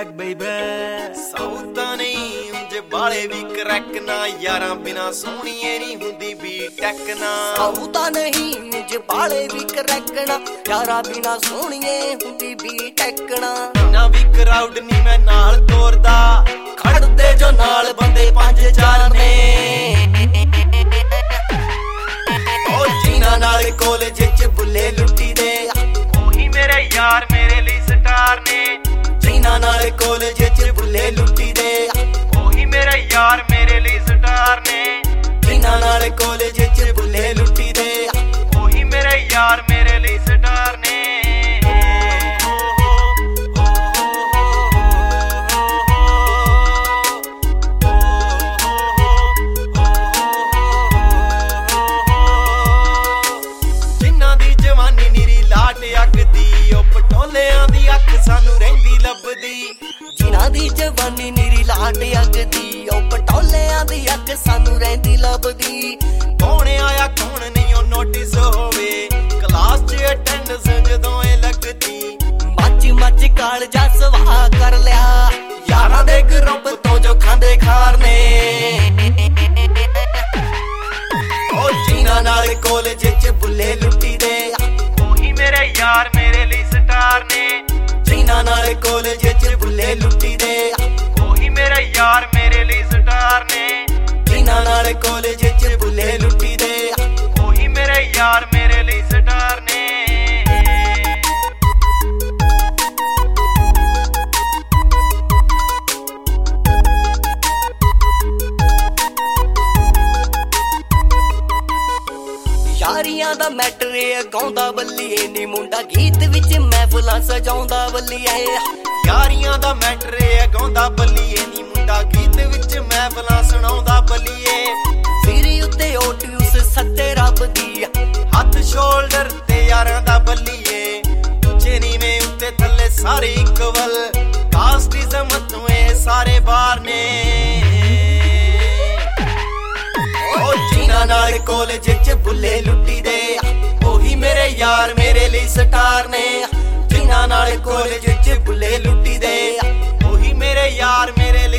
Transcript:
back baby ਸੌਦਾ ਨਹੀਂ ਜੇ ਬਾਲੇ ਵੀ ਕਰੈਕ ਨਾ ਯਾਰਾਂ ਬਿਨਾ ਸੋਹਣੀਏ ਨਹੀਂ ਹੁੰਦੀ ਵੀ ਟੈਕਨਾ ਸੌਦਾ ਨਹੀਂ ਜੇ ਬਾਲੇ ਵੀ ਕਰੈਕਣਾ ਯਾਰਾਂ ਬਿਨਾ ਸੋਹਣੀਏ ਹੁੰਦੀ ਵੀ ਟੈਕਣਾ ਨਾ ਵੀ ਕਰਾਊਡ ਨਹੀਂ ਮੈਂ ਨਾਲ ਤੋਰਦਾ ਖੜਦੇ ਜੋ ਨਾਲ ਬੰਦੇ 5-4 ਨੇ ਉਹ ਜੀਨਾ ਨਾਲ ਕਾਲਜ ਚ ਬੁੱਲੇ ਲੁੱਟੀ ਦੇ ਉਹੀ ਮੇਰੇ ਯਾਰ ਮੇਰੇ ਲਈ ਸਟਾਰ ਨੇ ਜੀਨਾ ਨਾਲ ਕਾਲਜ ਚ ਬੁੱਲੇ ਲੁੱਟੀ ਦੇ ਉਹੀ ਮੇਰੇ ਯਾਰ ਮੇਰੇ ਲਈ ਸਟਾਰ ਨੇ ਜੀਨਾ ਨਾਲ ਕਾਲਜ ਚ ਬੁੱਲੇ ਲੁੱਟੀ ਦੇ ਉਹੀ ਮੇਰੇ ਯਾਰ ਮੇਰੇ ਲਈ ਸਟਾਰ ਨੇ ਸਾਨੂੰ ਰਹਿੰਦੀ ਲੱਭਦੀ ਜਿਨ੍ਹਾਂ ਦੀ ਜਵਾਨੀ ਨੀਰੀ ਲਾਟ ਅੱਗਦੀ ਉਹ ਪਟੋਲਿਆਂ ਦੀ ਅੱਖ ਸਾਨੂੰ ਰਹਿੰਦੀ ਲੱਭਦੀ ਕੌਣ ਆਇਆ ਕੌਣ ਨਹੀਂ ਉਹ ਨੋਟਿਸ ਹੋਵੇ ਕਲਾਸ 'ਚ ਅਟੈਂਡੈਂਸ ਜਦੋਂ ਇਹ ਲੱਗਦੀ ਮੱਚ ਕਾਲਜਾ ਸਵਾਹ ਕਰ ਲਿਆ ਯਾਰਾਂ ਦੇ ਗਰੁੱਪ ਤੋਂ ਜੋ ਖਾਂਦੇ ਖਾਰ ਨੇ ਉਹ ਜੀਨਾ ਨਾਲ ਕਾਲਜ 'ਚ ਬੁੱਲੇ ਲੁੱਟੀ ਦੇ ਉਹੀ ਮੇਰੇ ਯਾਰ ਮੇਰੇ ਲਈ ਸਟਾਰ ਨੇ ਜੀਨਾ ਨਾਲ ਕਾਲਜ ਚ ਬੁੱਲੇ ਲੁੱਟੀ ਦੇ ਉਹੀ ਮੇਰਾ ਯਾਰ ਮੇਰੇ ਲਈ ਸਟਾਰ ਨੇ ਜੀਨਾ ਨਾਲ ਕਾਲਜ ਚ ਬੁੱਲੇ ਲੁੱਟੀ ਦੇ ਉਹੀ ਮੇਰੇ ਯਾਰ ਮੇਰੇ ਲਈ ਸਟਾਰ ਨੇ ਯਾਰੀਆਂ ਦਾ ਮੈਟਰ ਏ ਗਾਉਂਦਾ ਬੱਲੀਏ ਨੀ ਮੁੰਡਾ ਗੀਤ ਵਿੱਚ ਮਹਿਫਲਾਂ ਸਜਾਉਂਦਾ ਬੱਲੀਏ ਯਾਰੀਆਂ ਦਾ ਮੈਟਰ ਏ ਗਾਉਂਦਾ ਬੱਲੀਏ ਨੀ ਮੁੰਡਾ ਗੀਤ ਵਿੱਚ ਮਹਿਫਲਾਂ ਸੁਣਾਉਂਦਾ ਬੱਲੀਏ ਸਿਰ ਉੱਤੇ ਓਟਿਊਸ ਸੱਤੇ ਰੱਬ ਦੀ ਹੱਥ ਸ਼ੋਲਡਰ ਤੇ ਯਾਰਾਂ ਦਾ ਬੱਲੀਏ ਉੱਚੇ ਨੀਵੇਂ ਉੱਤੇ ਥੱਲੇ ਸਾਰੇ ਇਕਵਲ ਕਾਸਟਿਜ਼ਮ ਤੋਂ ਇਹ ਸਾਰੇ ਬਾਹਰ ਨੇ ਜੀਨਾ ਨਾਲ ਕਾਲਜ ਚ ਬੁੱਲੇ ਲੁੱਟੀ ਦੇ ਉਹੀ ਮੇਰੇ ਯਾਰ ਮੇਰੇ ਲਈ ਸਟਾਰ ਨੇ ਜੀਨਾ ਨਾਲ ਕਾਲਜ ਚ ਬੁੱਲੇ ਲੁੱਟੀ ਦੇ ਉਹੀ ਮੇਰੇ ਯਾਰ ਮੇਰੇ ਲਈ